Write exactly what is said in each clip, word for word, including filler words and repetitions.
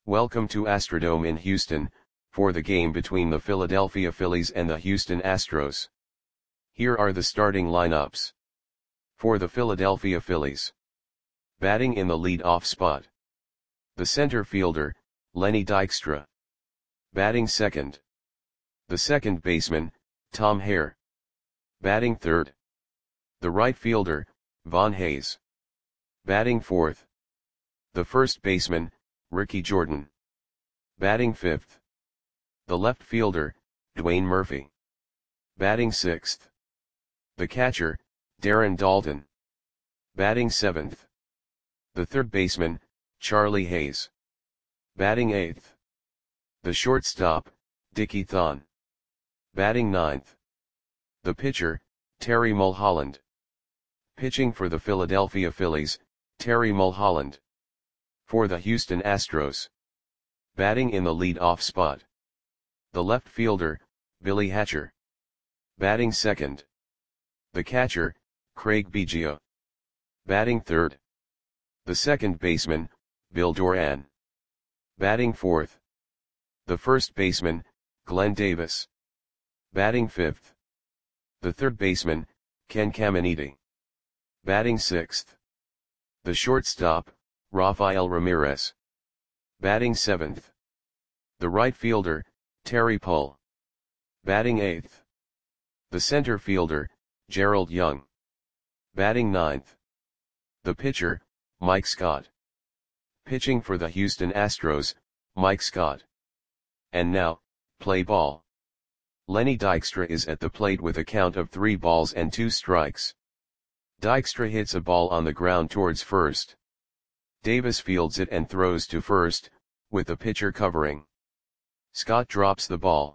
Welcome to Astrodome in Houston, for the game between the Philadelphia Phillies and the Houston Astros. Here are the starting lineups. For the Philadelphia Phillies. Batting in the lead-off spot. The center fielder, Lenny Dykstra. Batting second. The second baseman, Tom Hare. Batting third. The right fielder, Von Hayes. Batting fourth. The first baseman, Ricky Jordan. Batting fifth. The left fielder, Dwayne Murphy. Batting sixth. The catcher, Darren Daulton. Batting seventh. The third baseman, Charlie Hayes. Batting eighth. The shortstop, Dickie Thon. Batting ninth. The pitcher, Terry Mulholland. Pitching for the Philadelphia Phillies, Terry Mulholland. For the Houston Astros. Batting in the lead-off spot. The left fielder, Billy Hatcher. Batting second. The catcher, Craig Biggio. Batting third. The second baseman, Bill Doran. Batting fourth. The first baseman, Glenn Davis. Batting fifth. The third baseman, Ken Caminiti. Batting sixth. The shortstop, Rafael Ramirez. Batting seventh. The right fielder, Terry Pull. Batting eighth. The center fielder, Gerald Young. Batting ninth. The pitcher, Mike Scott. Pitching for the Houston Astros, Mike Scott. And now, play ball. Lenny Dykstra is at the plate with a count of three balls and two strikes. Dykstra hits a ball on the ground towards first. Davis fields it and throws to first, with the pitcher covering. Scott drops the ball.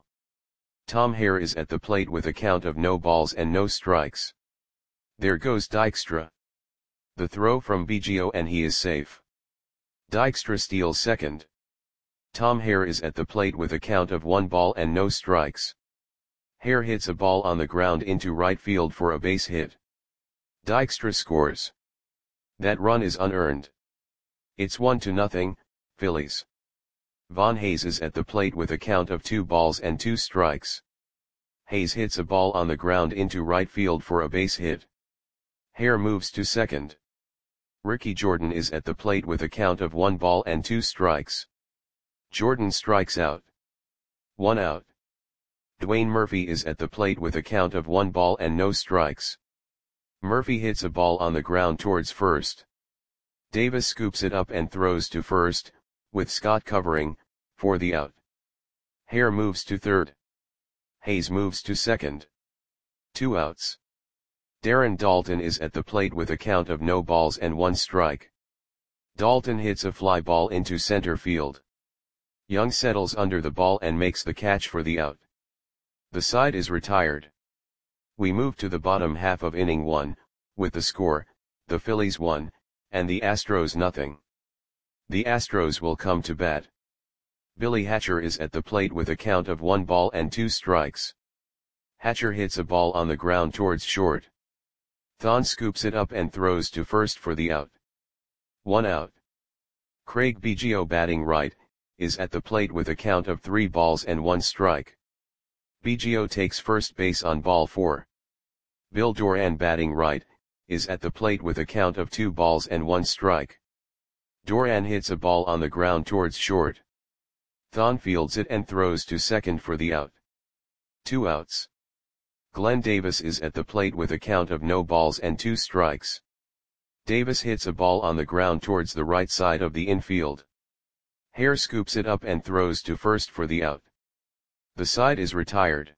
Tom Hare is at the plate with a count of no balls and no strikes. There goes Dykstra. The throw from Biggio and he is safe. Dykstra steals second. Tom Hare is at the plate with a count of one ball and no strikes. Hare hits a ball on the ground into right field for a base hit. Dykstra scores. That run is unearned. It's one to nothing, Phillies. Von Hayes is at the plate with a count of two balls and two strikes. Hayes hits a ball on the ground into right field for a base hit. Hare moves to second. Ricky Jordan is at the plate with a count of one ball and two strikes. Jordan strikes out. One out. Dwayne Murphy is at the plate with a count of one ball and no strikes. Murphy hits a ball on the ground towards first. Davis scoops it up and throws to first, with Scott covering, for the out. Hare moves to third. Hayes moves to second. Two outs. Darren Daulton is at the plate with a count of no balls and one strike. Daulton hits a fly ball into center field. Young settles under the ball and makes the catch for the out. The side is retired. We move to the bottom half of inning one, with the score, the Phillies one, and the Astros nothing. The Astros will come to bat. Billy Hatcher is at the plate with a count of one ball and two strikes. Hatcher hits a ball on the ground towards short. Thon scoops it up and throws to first for the out. One out. Craig Biggio, batting right, is at the plate with a count of three balls and one strike. Biggio takes first base on ball four. Bill Doran, batting right, is at the plate with a count of two balls and one strike. Doran hits a ball on the ground towards short. Thon fields it and throws to second for the out. Two outs. Glenn Davis is at the plate with a count of no balls and two strikes. Davis hits a ball on the ground towards the right side of the infield. Hare scoops it up and throws to first for the out. The side is retired.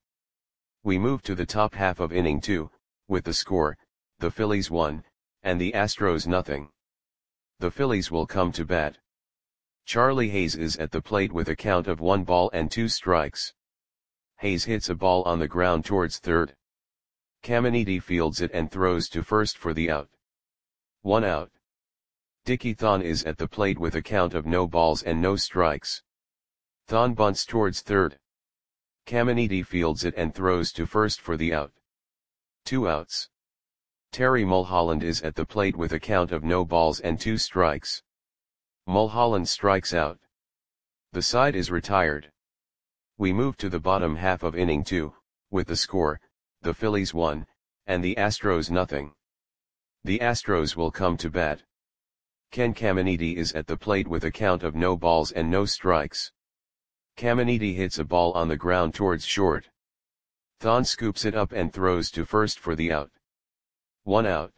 We move to the top half of inning two, with the score, the Phillies one, and the Astros nothing. The Phillies will come to bat. Charlie Hayes is at the plate with a count of one ball and two strikes. Hayes hits a ball on the ground towards third. Caminiti fields it and throws to first for the out. One out. Dickie Thon is at the plate with a count of no balls and no strikes. Thon bunts towards third. Caminiti fields it and throws to first for the out. Two outs. Terry Mulholland is at the plate with a count of no balls and two strikes. Mulholland strikes out. The side is retired. We move to the bottom half of inning two, with the score, the Phillies one, and the Astros nothing. The Astros will come to bat. Ken Caminiti is at the plate with a count of no balls and no strikes. Caminiti hits a ball on the ground towards short. Thon scoops it up and throws to first for the out. One out.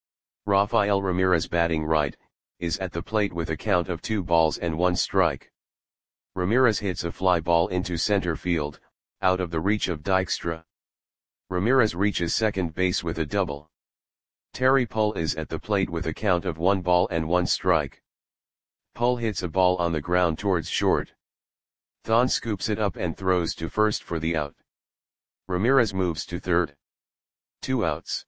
Rafael Ramirez, batting right, is at the plate with a count of two balls and one strike. Ramirez hits a fly ball into center field, out of the reach of Dykstra. Ramirez reaches second base with a double. Terry Pull is at the plate with a count of one ball and one strike. Pull hits a ball on the ground towards short. Thon scoops it up and throws to first for the out. Ramirez moves to third. Two outs.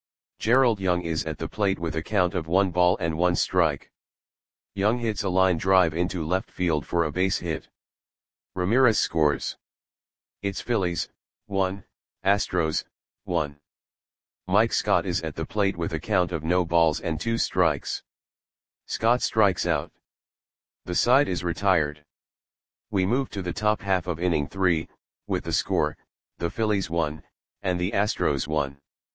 Gerald Young is at the plate with a count of one ball and one strike. Young hits a line drive into left field for a base hit. Ramirez scores. It's Phillies, one, Astros, one. Mike Scott is at the plate with a count of no balls and two strikes. Scott strikes out. The side is retired. We move to the top half of inning three, with the score, the Phillies one, and the Astros one.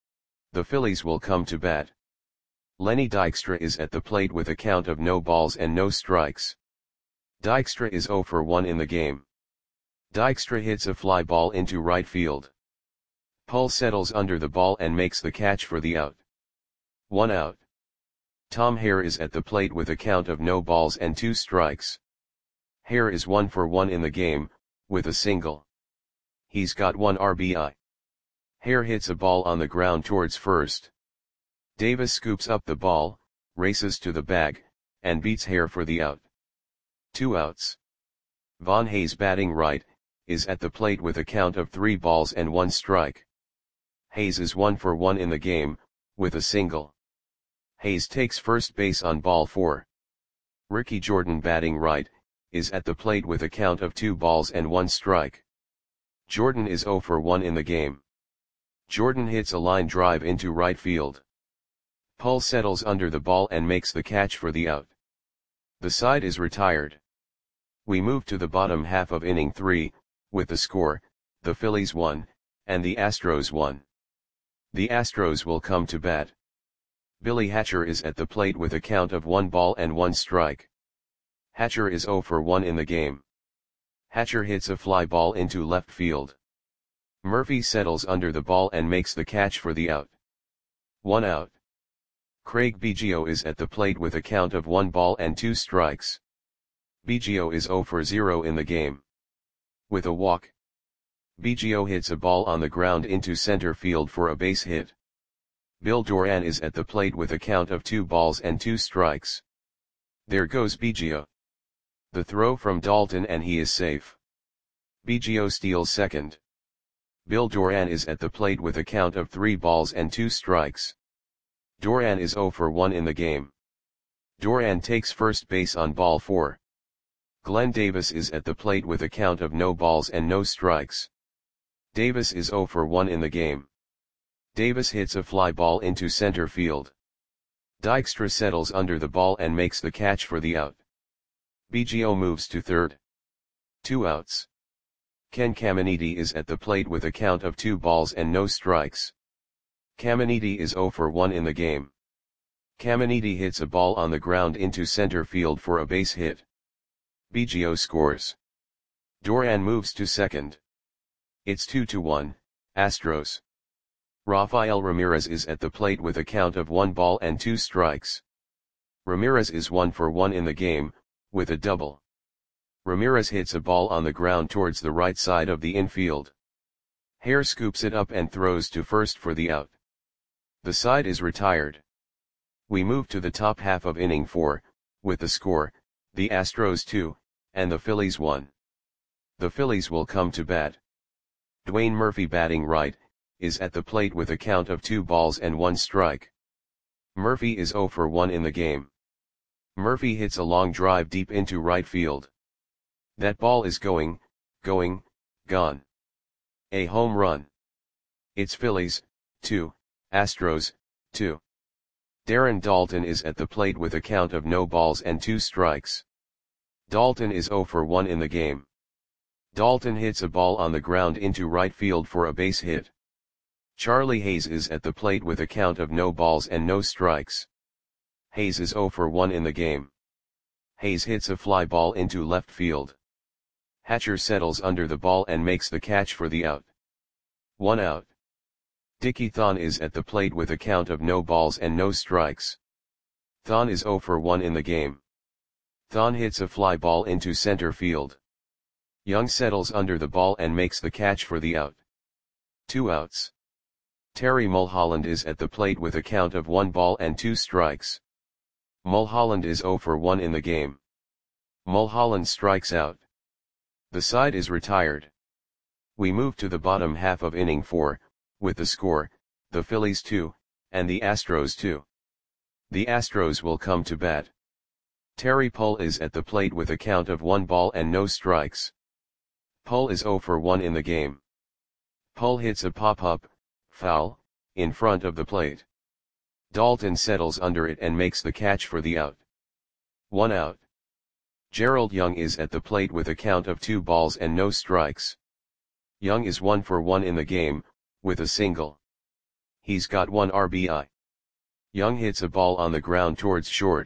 The Phillies will come to bat. Lenny Dykstra is at the plate with a count of no balls and no strikes. Dykstra is zero for one in the game. Dykstra hits a fly ball into right field. Pull settles under the ball and makes the catch for the out. One out. Tom Hare is at the plate with a count of no balls and two strikes. Hare is one for one in the game, with a single. He's got one R B I. Hare hits a ball on the ground towards first. Davis scoops up the ball, races to the bag, and beats Hare for the out. Two outs. Von Hayes, batting right, is at the plate with a count of three balls and one strike. Hayes is one for one in the game, with a single. Hayes takes first base on ball four. Ricky Jordan, batting right, is at the plate with a count of two balls and one strike. Jordan is zero for one in the game. Jordan hits a line drive into right field. Pull settles under the ball and makes the catch for the out. The side is retired. We move to the bottom half of inning three, with the score, the Phillies one, and the Astros one. The Astros will come to bat. Billy Hatcher is at the plate with a count of one ball and one strike. Hatcher is zero for one in the game. Hatcher hits a fly ball into left field. Murphy settles under the ball and makes the catch for the out. One out. Craig Biggio is at the plate with a count of one ball and two strikes. Biggio is zero for zero in the game. With a walk, Biggio hits a ball on the ground into center field for a base hit. Bill Doran is at the plate with a count of two balls and two strikes. There goes Biggio. The throw from Dalton and he is safe. Biggio steals second. Bill Doran is at the plate with a count of three balls and two strikes. Doran is zero for one in the game. Doran takes first base on ball four. Glenn Davis is at the plate with a count of no balls and no strikes. Davis is zero for one in the game. Davis hits a fly ball into center field. Dykstra settles under the ball and makes the catch for the out. Biggio moves to third. Two outs. Ken Caminiti is at the plate with a count of two balls and no strikes. Caminiti is zero for one in the game. Caminiti hits a ball on the ground into center field for a base hit. Biggio scores. Doran moves to second. It's two to one, Astros. Rafael Ramirez is at the plate with a count of one ball and two strikes. Ramirez is one for one in the game, with a double. Ramirez hits a ball on the ground towards the right side of the infield. Hare scoops it up and throws to first for the out. The side is retired. We move to the top half of inning four, with the score, the Astros two, and the Phillies one. The Phillies will come to bat. Dwayne Murphy, batting right, is at the plate with a count of two balls and one strike. Murphy is zero for one in the game. Murphy hits a long drive deep into right field. That ball is going, going, gone. A home run. It's Phillies, two, Astros, two. Darren Daulton is at the plate with a count of no balls and two strikes. Dalton is zero for one in the game. Dalton hits a ball on the ground into right field for a base hit. Charlie Hayes is at the plate with a count of no balls and no strikes. Hayes is zero for one in the game. Hayes hits a fly ball into left field. Hatcher settles under the ball and makes the catch for the out. One out. Dickie Thon is at the plate with a count of no balls and no strikes. Thon is zero for one in the game. Thon hits a fly ball into center field. Young settles under the ball and makes the catch for the out. Two outs. Terry Mulholland is at the plate with a count of one ball and two strikes. Mulholland is zero for one in the game. Mulholland strikes out. The side is retired. We move to the bottom half of inning four, with the score, the Phillies two, and the Astros two. The Astros will come to bat. Terry Pull is at the plate with a count of one ball and no strikes. Pull is zero for one in the game. Pull hits a pop-up, foul, in front of the plate. Dalton settles under it and makes the catch for the out. One out. Gerald Young is at the plate with a count of two balls and no strikes. Young is one for one in the game, with a single. He's got one R B I. Young hits a ball on the ground towards short.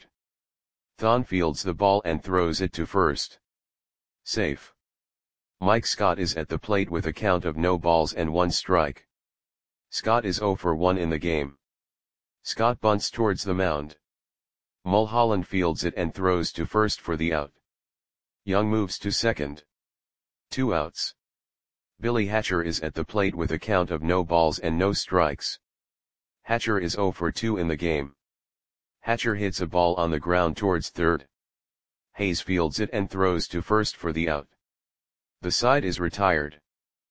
Thon fields the ball and throws it to first. Safe. Mike Scott is at the plate with a count of no balls and one strike. Scott is zero for one in the game. Scott bunts towards the mound. Mulholland fields it and throws to first for the out. Young moves to second. Two outs. Billy Hatcher is at the plate with a count of no balls and no strikes. Hatcher is zero for two in the game. Hatcher hits a ball on the ground towards third. Hayes fields it and throws to first for the out. The side is retired.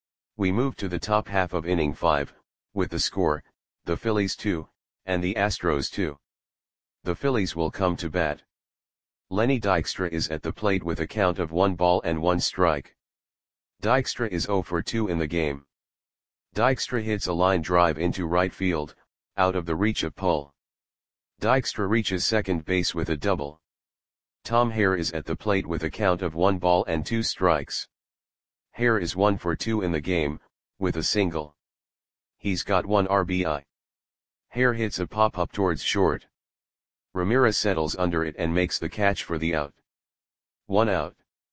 We move to the top half of inning five, with the score, the Phillies two, and the Astros two. The Phillies will come to bat. Lenny Dykstra is at the plate with a count of one ball and one strike. Dykstra is zero for two in the game. Dykstra hits a line drive into right field, out of the reach of Pull. Dykstra reaches second base with a double. Tom Hare is at the plate with a count of one ball and two strikes. Hare is one for two in the game, with a single. He's got one R B I. Hare hits a pop-up towards short. Ramirez settles under it and makes the catch for the out. One out.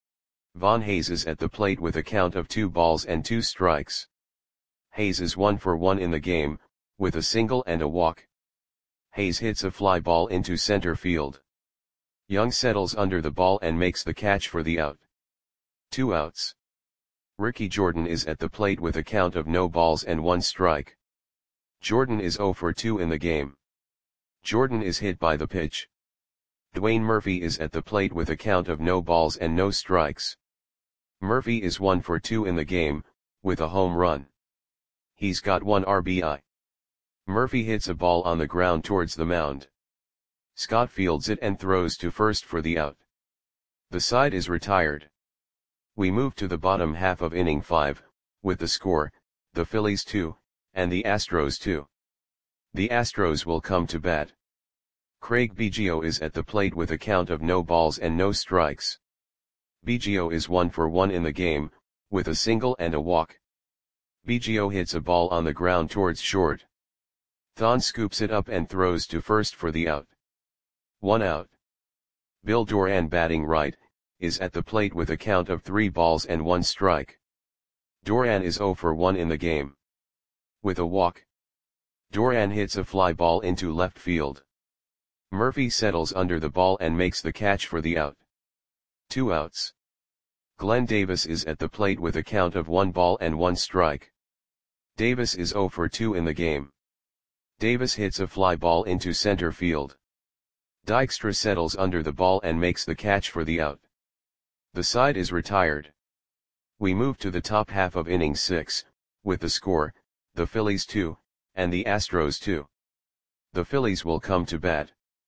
Von Hayes is at the plate with a count of two balls and two strikes. Hayes is one for one in the game, with a single and a walk. Hayes hits a fly ball into center field. Young settles under the ball and makes the catch for the out. Two outs. Ricky Jordan is at the plate with a count of no balls and one strike. Jordan is zero for two in the game. Jordan is hit by the pitch. Dwayne Murphy is at the plate with a count of no balls and no strikes. Murphy is one for two in the game, with a home run. He's got one R B I. Murphy hits a ball on the ground towards the mound. Scott fields it and throws to first for the out. The side is retired. We move to the bottom half of inning five, with the score, the Phillies two, and the Astros two. The Astros will come to bat. Craig Biggio is at the plate with a count of no balls and no strikes. Biggio is one for one in the game, with a single and a walk. Biggio hits a ball on the ground towards short. Thon scoops it up and throws to first for the out. One out. Bill Doran, batting right, is at the plate with a count of three balls and one strike. Doran is zero for one in the game. With a walk. Doran hits a fly ball into left field. Murphy settles under the ball and makes the catch for the out. Two outs. Glenn Davis is at the plate with a count of one ball and one strike. Davis is zero for two in the game. Davis hits a fly ball into center field. Dykstra settles under the ball and makes the catch for the out. The side is retired. We move to the top half of inning six, with the score, the Phillies two, and the Astros two. The Phillies will come to bat.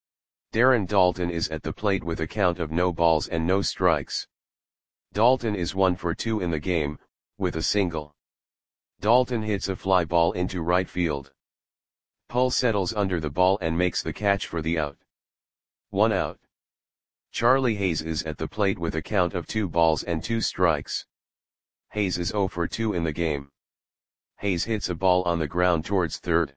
Darren Daulton is at the plate with a count of no balls and no strikes. Daulton is one for two in the game, with a single. Daulton hits a fly ball into right field. Pull settles under the ball and makes the catch for the out. One out. Charlie Hayes is at the plate with a count of two balls and two strikes. Hayes is zero for two in the game. Hayes hits a ball on the ground towards third.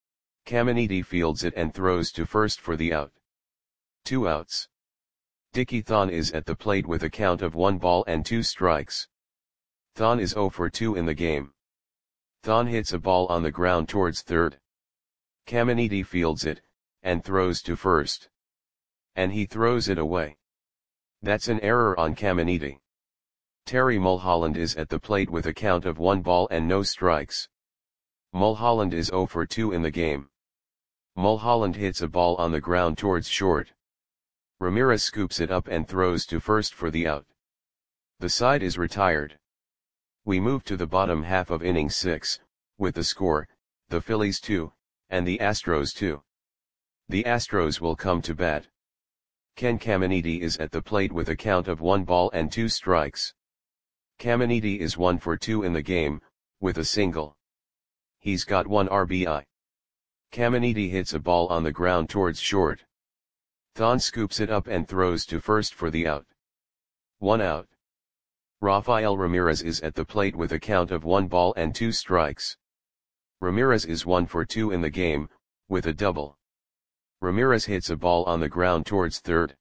Caminiti fields it and throws to first for the out. Two outs. Dickie Thon is at the plate with a count of one ball and two strikes. Thon is zero for two in the game. Thon hits a ball on the ground towards third. Caminiti fields it, and throws to first. And he throws it away. That's an error on Caminiti. Terry Mulholland is at the plate with a count of one ball and no strikes. Mulholland is zero for two in the game. Mulholland hits a ball on the ground towards short. Ramirez scoops it up and throws to first for the out. The side is retired. We move to the bottom half of inning six, with the score, the Phillies two, and the Astros two. The Astros will come to bat. Ken Caminiti is at the plate with a count of one ball and two strikes. Caminiti is one for two in the game, with a single. He's got one R B I. Caminiti hits a ball on the ground towards short. Thon scoops it up and throws to first for the out. One out. Rafael Ramirez is at the plate with a count of one ball and two strikes. Ramirez is one for two in the game, with a double. Ramirez hits a ball on the ground towards third.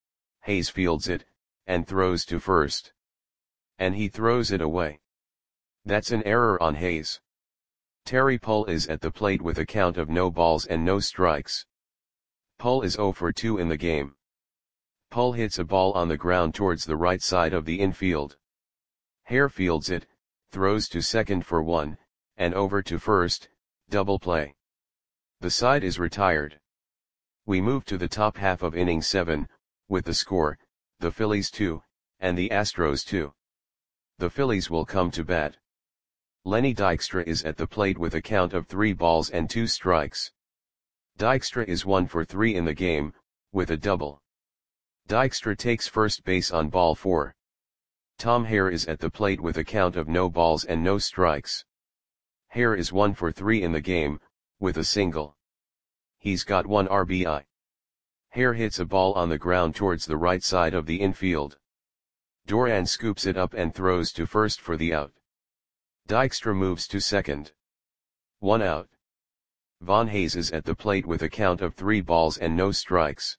Hayes fields it, and throws to first. And he throws it away. That's an error on Hayes. Terry Pull is at the plate with a count of no balls and no strikes. Pull is zero for two in the game. Pull hits a ball on the ground towards the right side of the infield. Hare fields it, throws to second for one, and over to first, double play. The side is retired. We move to the top half of inning seven, with the score, the Phillies two, and the Astros two. The Phillies will come to bat. Lenny Dykstra is at the plate with a count of three balls and two strikes. Dykstra is one for three in the game, with a double. Dykstra takes first base on ball four. Tom Hare is at the plate with a count of no balls and no strikes. Hare is one for three in the game, with a single. He's got one R B I. Hare hits a ball on the ground towards the right side of the infield. Doran scoops it up and throws to first for the out. Dykstra moves to second. One out. Von Hayes is at the plate with a count of three balls and no strikes.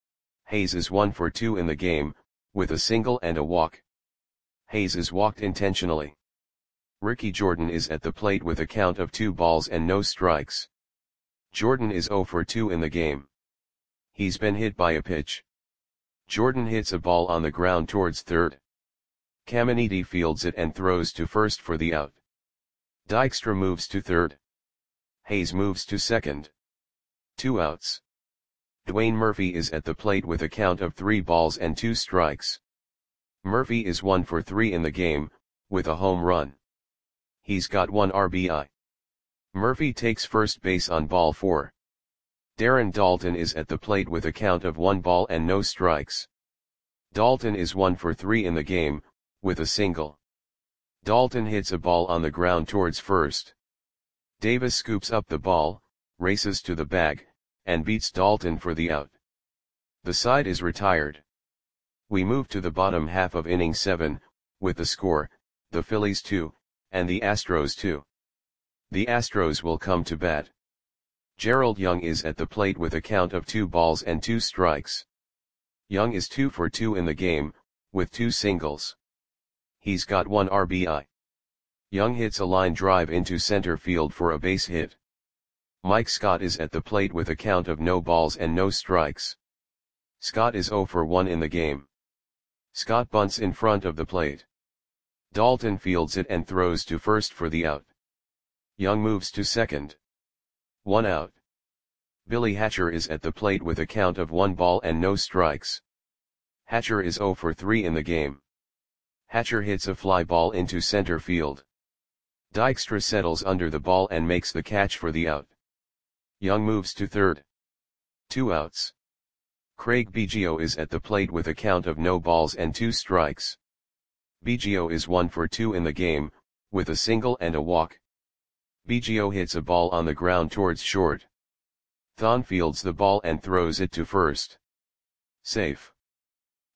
Hayes is one for two in the game, with a single and a walk. Hayes is walked intentionally. Ricky Jordan is at the plate with a count of two balls and no strikes. Jordan is zero for two in the game. He's been hit by a pitch. Jordan hits a ball on the ground towards third. Caminiti fields it and throws to first for the out. Dykstra moves to third. Hayes moves to second. Two outs. Dwayne Murphy is at the plate with a count of three balls and two strikes. Murphy is one for three in the game, with a home run. He's got one R B I. Murphy takes first base on ball four. Darren Daulton is at the plate with a count of one ball and no strikes. Daulton is one for three in the game, with a single. Daulton hits a ball on the ground towards first. Davis scoops up the ball, races to the bag, and beats Daulton for the out. The side is retired. We move to the bottom half of inning seven, with the score, the Phillies two, and the Astros two. The Astros will come to bat. Gerald Young is at the plate with a count of two balls and two strikes. Young is two for two in the game, with two singles. He's got one R B I. Young hits a line drive into center field for a base hit. Mike Scott is at the plate with a count of no balls and no strikes. Scott is zero for one in the game. Scott bunts in front of the plate. Daulton fields it and throws to first for the out. Young moves to second. One out. Billy Hatcher is at the plate with a count of one ball and no strikes. Hatcher is zero for three in the game. Hatcher hits a fly ball into center field. Dykstra settles under the ball and makes the catch for the out. Young moves to third. Two outs. Craig Biggio is at the plate with a count of no balls and two strikes. Biggio is one for two in the game, with a single and a walk. Biggio hits a ball on the ground towards short. Thon fields the ball and throws it to first. Safe.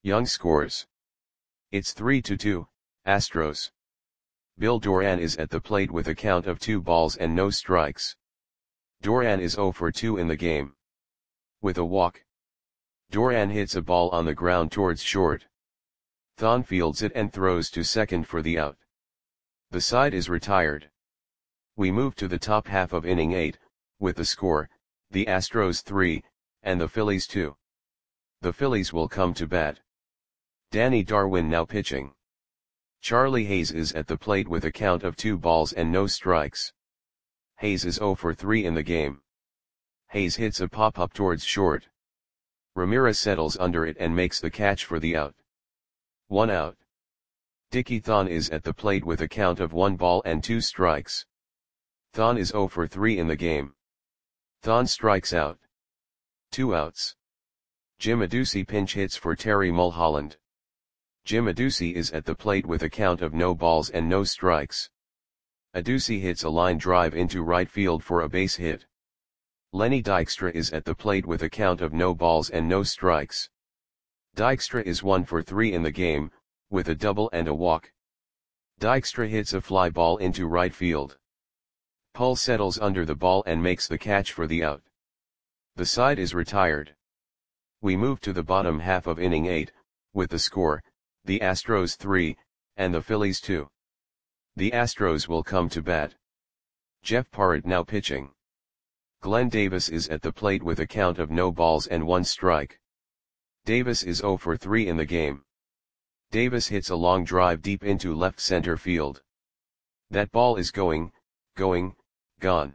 Young scores. It's three to two, Astros. Bill Doran is at the plate with a count of two balls and no strikes. Doran is zero for two in the game. With a walk. Doran hits a ball on the ground towards short. Thon fields it and throws to second for the out. The side is retired. We move to the top half of inning eight, with the score, the Astros three, and the Phillies two. The Phillies will come to bat. Danny Darwin now pitching. Charlie Hayes is at the plate with a count of two balls and no strikes. Hayes is zero for three in the game. Hayes hits a pop-up towards short. Ramirez settles under it and makes the catch for the out. One out. Dickie Thon is at the plate with a count of one ball and two strikes. Thon is zero for three in the game. Thon strikes out. Two outs. Jim Adduci pinch hits for Terry Mulholland. Jim Adduci is at the plate with a count of no balls and no strikes. Adduci hits a line drive into right field for a base hit. Lenny Dykstra is at the plate with a count of no balls and no strikes. Dykstra is one for three in the game, with a double and a walk. Dykstra hits a fly ball into right field. Pull settles under the ball and makes the catch for the out. The side is retired. We move to the bottom half of inning eight, with the score, the Astros three, and the Phillies two. The Astros will come to bat. Jeff Parrott now pitching. Glenn Davis is at the plate with a count of no balls and one strike. Davis is zero for three in the game. Davis hits a long drive deep into left center field. That ball is going, going, gone.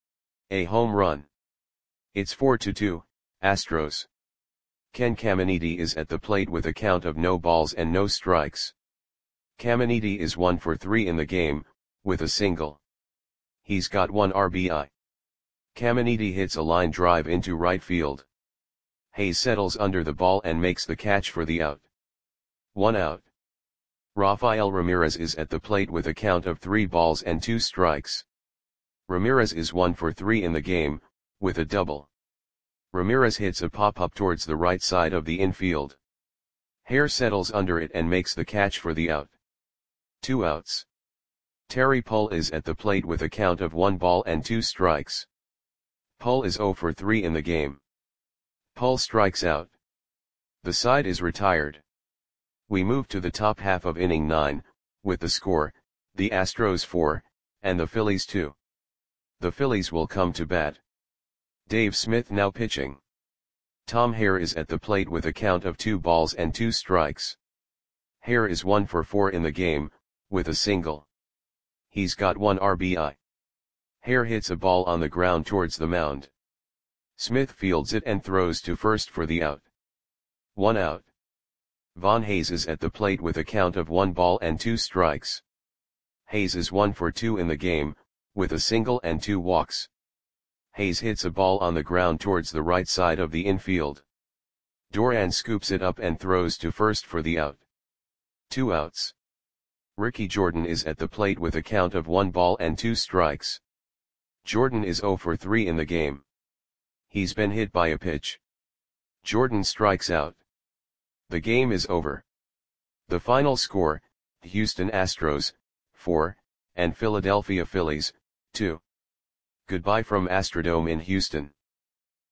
A home run. It's four to two, Astros. Ken Caminiti is at the plate with a count of no balls and no strikes. Caminiti is one for three in the game, with a single. He's got one R B I. Caminiti hits a line drive into right field. Hayes settles under the ball and makes the catch for the out. One out. Rafael Ramirez is at the plate with a count of three balls and two strikes. Ramirez is one for three in the game, with a double. Ramirez hits a pop-up towards the right side of the infield. Hare settles under it and makes the catch for the out. Two outs. Terry Pull is at the plate with a count of one ball and two strikes. Pull is zero for three in the game. Pull strikes out. The side is retired. We move to the top half of inning nine, with the score, the Astros four, and the Phillies two. The Phillies will come to bat. Dave Smith now pitching. Tom Hare is at the plate with a count of two balls and two strikes. Hare is one for four in the game, with a single. He's got one R B I. Hare hits a ball on the ground towards the mound. Smith fields it and throws to first for the out. One out. Von Hayes is at the plate with a count of one ball and two strikes. Hayes is one for two in the game, with a single and two walks. Hayes hits a ball on the ground towards the right side of the infield. Doran scoops it up and throws to first for the out. Two outs. Ricky Jordan is at the plate with a count of one ball and two strikes. Jordan is zero for three in the game. He's been hit by a pitch. Jordan strikes out. The game is over. The final score, Houston Astros, four, and Philadelphia Phillies, two. Goodbye from Astrodome in Houston.